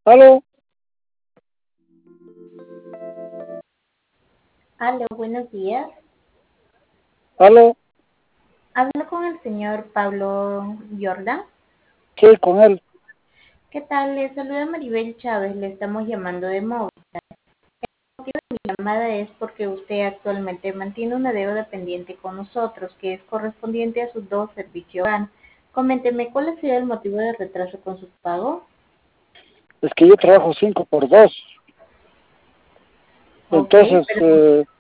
Aló, Aló, buenos días. aló, Hablo con el señor Pablo Jordan. sí, con él. ¿Qué tal? Le saluda Maribel Chávez. Le estamos llamando de móvil. La llamada es porque usted actualmente mantiene una deuda pendiente con nosotros, que es correspondiente a sus dos servicios GAN. Coménteme, ¿cuál ha sido el motivo de retraso con su pago? Es que yo trabajo 5 por 2. Ok, Entonces, pero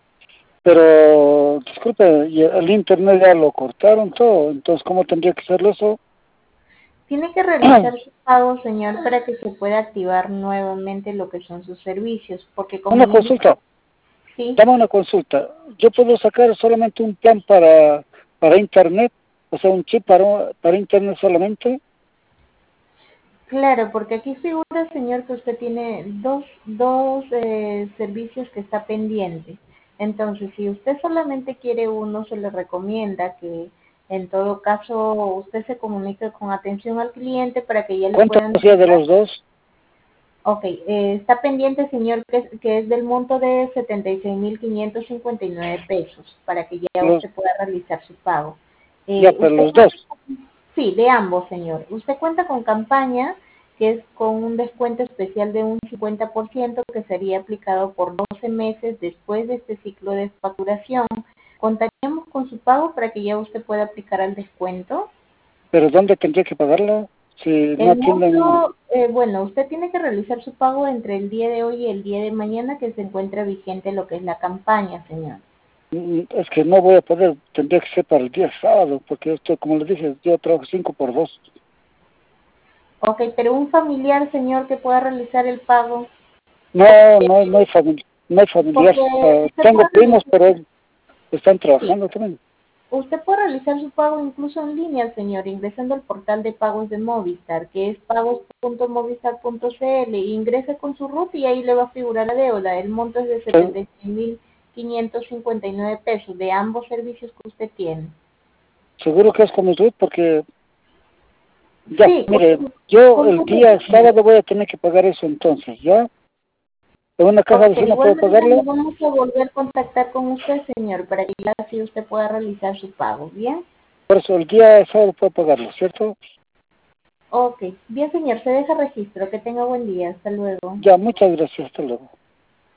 pero, disculpe, y el internet ya lo cortaron todo. Entonces, ¿cómo tendría que hacerlo eso? tiene que realizar su pago, señor, para que se pueda activar nuevamente lo que son sus servicios, porque como Una le indico, consulta, sí. dame una consulta. Yo puedo sacar solamente un plan para internet, o sea, un chip para internet solamente. Claro, porque aquí figura, señor, que usted tiene dos servicios que está pendiente. Entonces, si usted solamente quiere uno, se le recomienda que en todo caso usted se comunique con atención al cliente para que ya le ¿Cuánto puedan hacía de brindar. los dos? Ok, está pendiente, señor, que es del monto de 76.559 pesos para que ya Los, usted pueda realizar su pago. ya, pero Usted los dos. cuenta Sí, de ambos, señor. Usted cuenta con campaña que es con un descuento especial de un 50% que sería aplicado por 12 meses después de este ciclo de facturación. Contaríamos con su pago para que ya usted pueda aplicar al descuento. ¿Pero dónde tendría que pagarlo? Si no El atienden. monto, bueno, usted tiene que realizar su pago entre el día de hoy y el día de mañana que se encuentra vigente lo que es la campaña, señor. Es que no voy a poder, tendría que ser para el día sábado, porque esto, como les dije, yo trabajo 5 por 2. Ok, pero un familiar, señor, que pueda realizar el pago, No, no hay no hay familiar. porque usted Tengo puede primos, realizar, pero están sí, trabajando también. usted puede realizar su pago incluso en línea, señor, ingresando al portal de pagos de Movistar, que es pagos.movistar.cl. Ingrese con su RUT y ahí le va a figurar la deuda. El monto es de Se- 76.559 pesos de ambos servicios que usted tiene. Seguro que es con mi RUT, porque ya, Sí, mire, yo con el su RUT, día señor. sábado voy a tener que pagar eso entonces, ¿ya? ¿En una caja Ok, de vecina puedo igual manera pagarlo? nos vamos a volver a contactar con usted, señor, para que ya así usted pueda realizar su pago. ¿Bien? Por eso el día sábado puedo pagarlo, ¿cierto? Ok, bien, señor, se deja registro. Que tenga buen día. Hasta luego. Ya, muchas gracias, hasta luego.